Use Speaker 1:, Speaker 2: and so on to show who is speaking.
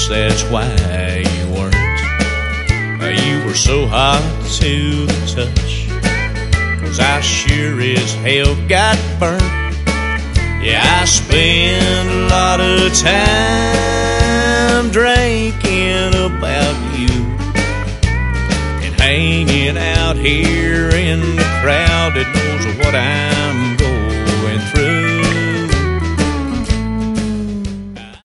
Speaker 1: that's why you weren't. You were so hot to the touch, 'cause I sure as hell got burnt. Yeah, I spent a lot of time drinking about you and hanging out here in the crowd that knows what I'm going